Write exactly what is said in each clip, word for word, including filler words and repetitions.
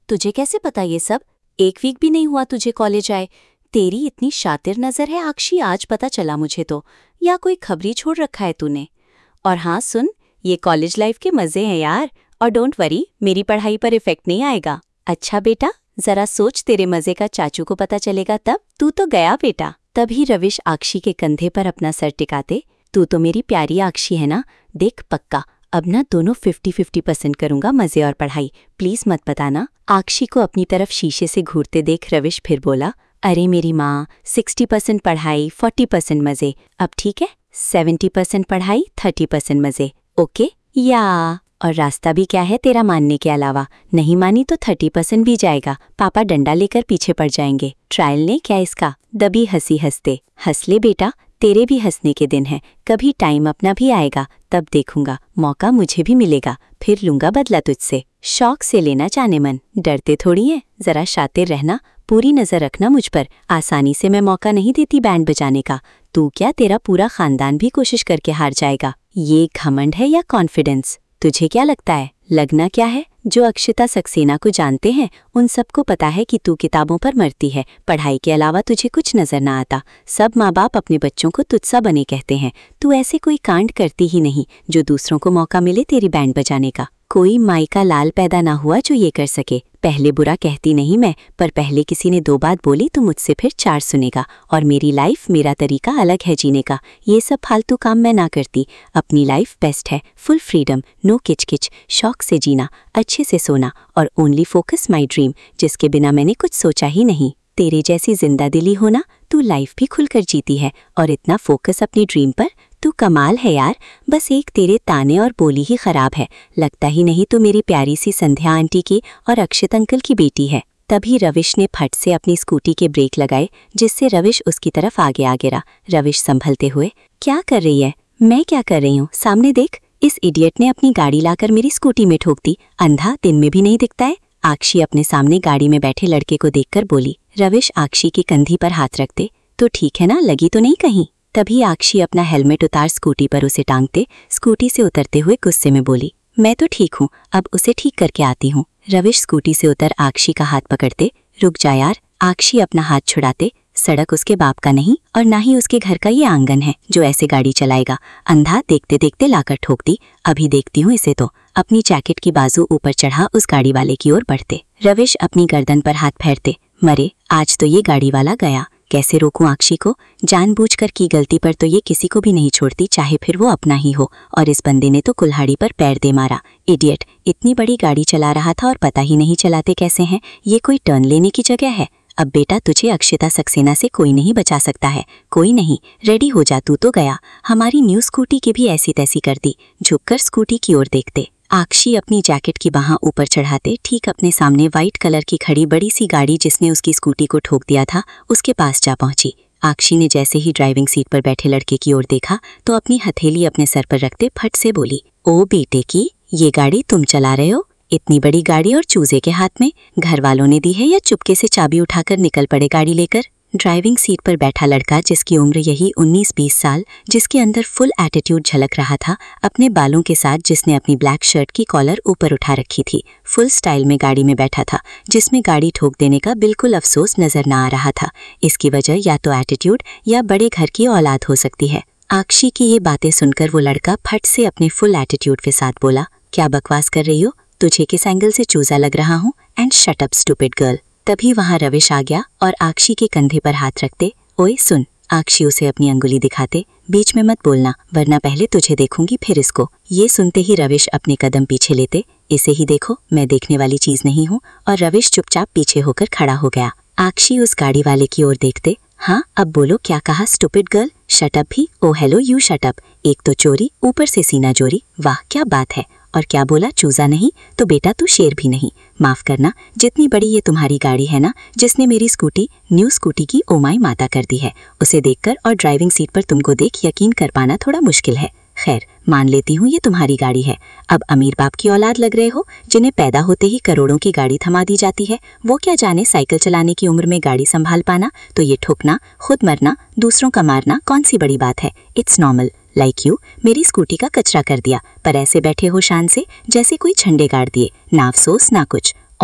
तुझे कैसे पता ये सब? एक वीक भी नहीं हुआ तुझे कॉलेज आए। तेरी इतनी शातिर नजर है आक्षी, आज पता चला मुझे तो। या कोई खबरी छोड़ रखा है तूने? और हाँ सुन, ये कॉलेज लाइफ के मजे हैं यार। और डोंट वरी, मेरी पढ़ाई पर इफेक्ट नहीं आएगा। अच्छा बेटा, जरा सोच, तेरे मजे का चाचू को पता चलेगा तब। तू तो गया बेटा। तभी रविश आक्षी के कंधे पर अपना सर टिकाते, तू तो मेरी प्यारी आक्षी है ना। देख पक्का अब ना दोनों फिफ्टी फिफ्टी परसेंट करूंगा, मजे और पढ़ाई। प्लीज मत बताना। आक्षी को अपनी तरफ शीशे से घूरते देख रविश फिर बोला, अरे मेरी माँ, सिक्सटी परसेंट पढ़ाई फोर्टी परसेंट मजे। अब ठीक है, सेवेंटी परसेंट पढ़ाई थर्टी परसेंट मजे। ओके या? और रास्ता भी क्या है तेरा मानने के अलावा? नहीं मानी तो थर्टी परसेंट भी जाएगा। पापा डंडा लेकर पीछे पड़ जाएंगे। ट्रायल ने क्या इसका? दबी हंसी हंसते, हंस ले बेटा, तेरे भी हंसने के दिन है। कभी टाइम अपना भी आएगा, तब देखूंगा, मौका मुझे भी मिलेगा, फिर लूंगा बदला तुझसे। शौक से लेना जाने मन, डरते थोड़ी है। जरा शातिर रहना, पूरी नजर रखना मुझ पर। आसानी से मैं मौका नहीं देती बैंड बजाने का। तू क्या, तेरा पूरा खानदान भी कोशिश करके हार जाएगा। ये घमंड है या कॉन्फिडेंस? तुझे क्या लगता है? लगना क्या है? जो अक्षिता सक्सेना को जानते हैं उन सबको पता है कि तू किताबों पर मरती है। पढ़ाई के अलावा तुझे कुछ नजर ना आता। सब माँ बाप अपने बच्चों को तुझसा बने कहते हैं। तू ऐसे कोई कांड करती ही नहीं जो दूसरों को मौका मिले तेरी बैंड बजाने का। कोई माई का लाल पैदा ना हुआ जो ये कर सके। पहले बुरा कहती नहीं मैं, पर पहले किसी ने दो बात बोली तो मुझसे फिर चार सुनेगा। और मेरी लाइफ, मेरा तरीका अलग है जीने का। ये सब फालतू काम मैं ना करती। अपनी लाइफ बेस्ट है, फुल फ्रीडम, नो किचकिच, शौक से जीना, अच्छे से सोना और ओनली फोकस माई ड्रीम, जिसके बिना मैंने कुछ सोचा ही नहीं। तेरे जैसी जिंदा दिली होना, तू लाइफ भी खुलकर जीती है और इतना फोकस अपनी ड्रीम पर। तू कमाल है यार। बस एक तेरे ताने और बोली ही खराब है। लगता ही नहीं तू मेरी प्यारी सी संध्या आंटी की और अक्षित अंकल की बेटी है। तभी रविश ने फट से अपनी स्कूटी के ब्रेक लगाए, जिससे रविश उसकी तरफ आगे आ गिरा। रविश संभलते हुए, क्या कर रही है? मैं क्या कर रही हूँ? सामने देख, इस इडियट ने अपनी गाड़ी लाकर मेरी स्कूटी में ठोक दी। अंधा दिन में भी नहीं दिखता है। आक्षी अपने सामने गाड़ी में बैठे लड़के को देखकर बोली। रविश आक्षी की कंधी पर हाथ रखते, तो ठीक है ना, लगी तो नहीं कहीं? तभी आक्षी अपना हेलमेट उतार स्कूटी पर उसे टांगते स्कूटी से उतरते हुए गुस्से में बोली, मैं तो ठीक हूँ, अब उसे ठीक करके आती हूँ। रविश स्कूटी से उतर आक्षी का हाथ पकड़ते, रुक जा यार। आक्षी अपना हाथ छुड़ाते, सड़क उसके बाप का नहीं और ना ही उसके घर का ये आंगन है जो ऐसे गाड़ी चलाएगा। अंधा देखते देखते लाकर ठोक दी। अभी देखती हूँ इसे तो। अपनी जैकेट की बाजू ऊपर चढ़ा उस गाड़ी वाले की ओर बढ़ते। रविश अपनी गर्दन पर हाथ फेरते, मरे, आज तो ये गाड़ी वाला गया। कैसे रोकूं आक्षी को? जानबूझकर की गलती पर तो ये किसी को भी नहीं छोड़ती, चाहे फिर वो अपना ही हो। और इस बंदे ने तो कुल्हाड़ी पर पैर दे मारा। इडियट, इतनी बड़ी गाड़ी चला रहा था और पता ही नहीं चलाते कैसे हैं। ये कोई टर्न लेने की जगह है? अब बेटा तुझे अक्षिता सक्सेना से कोई नहीं बचा सकता है, कोई नहीं। रेडी हो जा, तू तो गया। हमारी न्यू स्कूटी की भी ऐसी तैसी कर दी। झुककर स्कूटी की ओर देखते आक्षी अपनी जैकेट की बाह ऊपर चढ़ाते ठीक अपने सामने वाइट कलर की खड़ी बड़ी सी गाड़ी जिसने उसकी स्कूटी को ठोक दिया था उसके पास जा पहुंची। आक्षी ने जैसे ही ड्राइविंग सीट पर बैठे लड़के की ओर देखा तो अपनी हथेली अपने सर पर रखते फट से बोली, ओ बेटे की, ये गाड़ी तुम चला रहे हो? इतनी बड़ी गाड़ी और चूजे के हाथ में? घर वालों ने दी है या चुपके से चाबी उठाकर निकल पड़े गाड़ी लेकर? ड्राइविंग सीट पर बैठा लड़का, जिसकी उम्र यही उन्नीस बीस साल, जिसके अंदर फुल एटीट्यूड झलक रहा था, अपने बालों के साथ जिसने अपनी ब्लैक शर्ट की कॉलर ऊपर उठा रखी थी, फुल स्टाइल में गाड़ी में बैठा था, जिसमें गाड़ी ठोक देने का बिल्कुल अफसोस नजर ना आ रहा था। इसकी वजह या तो एटीट्यूड या बड़े घर की औलाद हो सकती है। आक्षी की ये बातें सुनकर वो लड़का फट से अपने फुल एटीट्यूड के साथ बोला, क्या बकवास कर रही हो? तुझे किस एंगल से चूजा लग रहा हूँ? And shut up stupid girl. तभी वहां रविश आ गया और आक्षी के कंधे पर हाथ रखते, ओए सुन। आक्षी उसे अपनी अंगुली दिखाते, बीच में मत बोलना वरना पहले तुझे देखूंगी फिर इसको। ये सुनते ही रविश अपने कदम पीछे लेते, इसे ही देखो, मैं देखने वाली चीज नहीं हूँ। और रविश चुपचाप पीछे होकर खड़ा हो गया। आक्षी उस गाड़ी वाले की ओर देखते, हाँ अब बोलो क्या कहा स्टूपिड गर्ल? शट अप भी? Oh hello you shut up. एक तो चोरी, ऊपर से सीना चोरी, वाह क्या बात है। और क्या बोला, चूजा नहीं? तो बेटा तू शेर भी नहीं। माफ करना, जितनी बड़ी ये तुम्हारी गाड़ी है ना, जिसने मेरी स्कूटी न्यू स्कूटी की ओ माई माता कर दी है, उसे देखकर और ड्राइविंग सीट पर तुमको देख यकीन कर पाना थोड़ा मुश्किल है। खैर मान लेती हूँ ये तुम्हारी गाड़ी है। अब अमीर बाप की औलाद लग रहे हो, जिन्हें पैदा होते ही करोड़ों की गाड़ी थमा दी जाती है। वो क्या जाने साइकिल चलाने की उम्र में गाड़ी संभाल पाना? तो ये ठुकना, खुद मरना, दूसरों का मारना कौन सी बड़ी बात है? It's normal. लाइक यू मेरी स्कूटी का कचरा कर दिया, पर ऐसे बैठे हो शान से जैसे कोई झंडे गाड़ दिए, ना अफसोस ना कुछ। और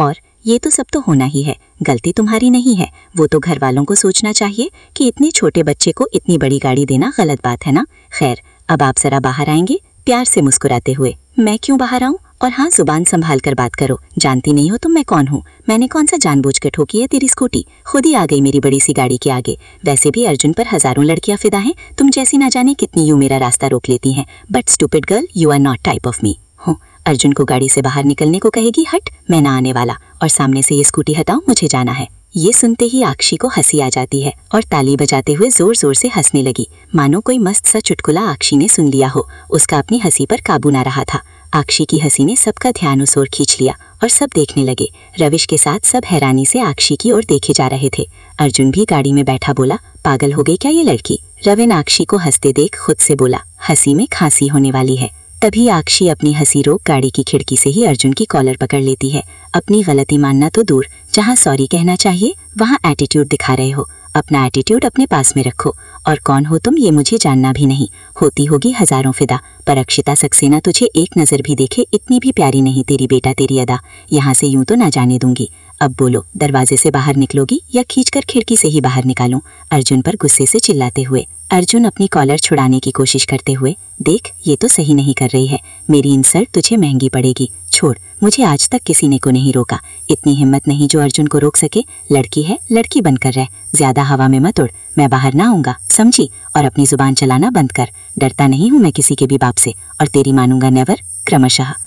ये तो सब तो होना ही है, गलती तुम्हारी नहीं है। वो तो घर वालों को सोचना चाहिए कि इतने छोटे बच्चे को इतनी बड़ी गाड़ी देना गलत बात है ना। खैर, अब आप जरा बाहर आएंगे प्यार से मुस्कुराते हुए। मैं क्यों बाहर आऊं? और हाँ, जुबान संभाल कर बात करो। जानती नहीं हो तुम मैं कौन हूँ? मैंने कौन सा जानबूझ के ठोकी है तेरी स्कूटी? खुद ही आ गई मेरी बड़ी सी गाड़ी के आगे। वैसे भी अर्जुन पर हजारों लड़कियां फिदा हैं, तुम जैसी ना जाने कितनी यूं मेरा रास्ता रोक लेती हैं। But stupid girl, you are not type of me. हो, अर्जुन को गाड़ी से बाहर निकलने को कहेगी, हट मैं ना आने वाला, और सामने से ये स्कूटी हटाओ, मुझे जाना है। ये सुनते ही आक्षी को हंसी आ जाती है और ताली बजाते हुए जोर जोर से हंसने लगी, मानो कोई मस्त सा चुटकुला आक्षी ने सुन लिया हो। उसका अपनी हंसी पर काबू ना रहा था। आक्षी की हंसी ने सबका ध्यान उस ओर खींच लिया और सब देखने लगे। रविश के साथ सब हैरानी से आक्षी की ओर देखे जा रहे थे। अर्जुन भी गाड़ी में बैठा बोला, पागल हो गई क्या ये लड़की? रविन आक्षी को हंसते देख खुद से बोला, हंसी में खांसी होने वाली है। तभी आक्षी अपनी हंसी रोक गाड़ी की खिड़की से ही अर्जुन की कॉलर पकड़ लेती है। अपनी गलती मानना तो दूर, जहाँ सॉरी कहना चाहिए वहाँ एटीट्यूड दिखा रहे हो। अपना एटीट्यूड अपने पास में रखो। और कौन हो तुम ये मुझे जानना भी नहीं। होती होगी हजारों फिदा, पर अक्षिता सक्सेना तुझे एक नज़र भी देखे इतनी भी प्यारी नहीं तेरी बेटा तेरी अदा। यहाँ से यूं तो ना जाने दूंगी। अब बोलो, दरवाजे से बाहर निकलोगी या खींचकर खिड़की से ही बाहर निकालूं? अर्जुन पर गुस्से से चिल्लाते हुए। अर्जुन अपनी कॉलर छुड़ाने की कोशिश करते हुए, देख ये तो सही नहीं कर रही है, मेरी इंसल्ट तुझे महंगी पड़ेगी। छोड़, मुझे आज तक किसी ने को नहीं रोका। इतनी हिम्मत नहीं जो अर्जुन को रोक सके। लड़की है, लड़की बनकर रह, ज्यादा हवा में मत उड़। मैं बाहर ना आऊंगा, समझी? और अपनी जुबान चलाना बंद कर। डरता नहीं हूँ मैं किसी के भी बाप से, और तेरी मानूंगा नेवर, क्रमशः।